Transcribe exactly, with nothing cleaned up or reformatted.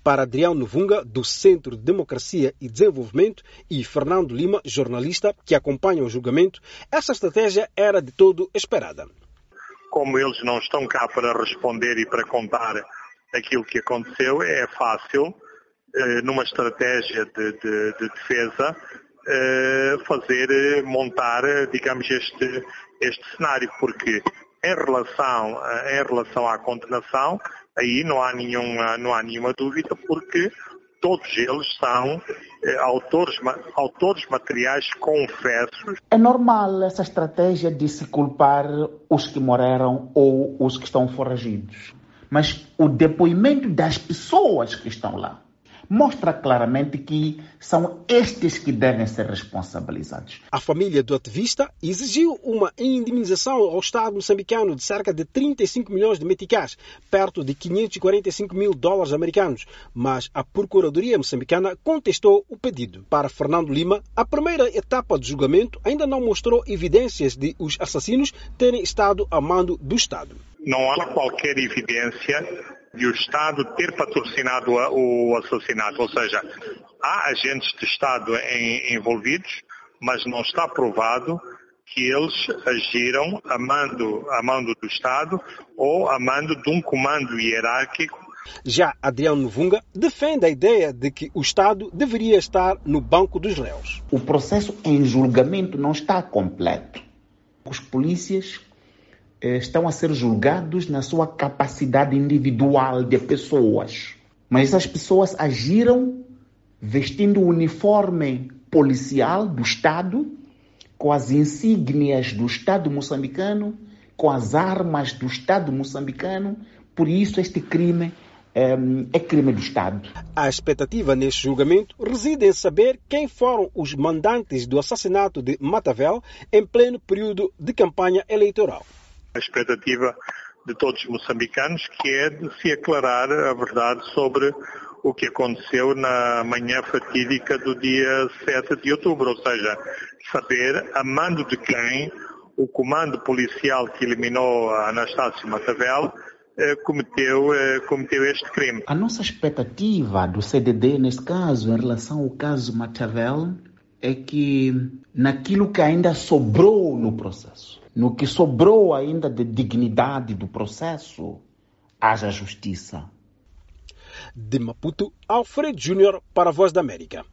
Para Adriano Novunga, do Centro de Democracia e Desenvolvimento, e Fernando Lima, jornalista que acompanha o julgamento, essa estratégia era de todo esperada. Como eles não estão cá para responder e para contar aquilo que aconteceu, é fácil, numa estratégia de, de, de defesa, fazer, montar, digamos, este, este cenário, porque em relação, em relação à condenação, aí não há nenhuma, não há nenhuma dúvida, porque todos eles são eh, autores, autores materiais confessos. É normal essa estratégia de se culpar os que morreram ou os que estão foragidos. Mas o depoimento das pessoas que estão lá mostra claramente que são estes que devem ser responsabilizados. A família do ativista exigiu uma indemnização ao Estado moçambicano de cerca de trinta e cinco milhões de meticais, perto de quinhentos e quarenta e cinco mil dólares americanos, mas a Procuradoria moçambicana contestou o pedido. Para Fernando Lima, a primeira etapa do julgamento ainda não mostrou evidências de os assassinos terem estado a mando do Estado. Não há qualquer evidência de o Estado ter patrocinado o assassinato, ou seja, há agentes de Estado em, envolvidos, mas não está provado que eles agiram a mando, a mando do Estado ou a mando de um comando hierárquico. Já Adriano Novunga defende a ideia de que o Estado deveria estar no banco dos réus. O processo em julgamento não está completo. Os polícias estão a ser julgados na sua capacidade individual de pessoas. Mas essas pessoas agiram vestindo o uniforme policial do Estado, com as insígnias do Estado moçambicano, com as armas do Estado moçambicano. Por isso este crime é, é crime do Estado. A expectativa neste julgamento reside em saber quem foram os mandantes do assassinato de Matavel em pleno período de campanha eleitoral. A expectativa de todos os moçambicanos, que é de se aclarar a verdade sobre o que aconteceu na manhã fatídica do dia sete de outubro, ou seja, saber a mando de quem o comando policial que eliminou a Anastácio Matavel eh, cometeu, eh, cometeu este crime. A nossa expectativa do C D D, nesse caso, em relação ao caso Matavel, é que naquilo que ainda sobrou no processo, no que sobrou ainda de dignidade do processo, haja justiça. De Maputo, Alfredo Júnior para a Voz da América.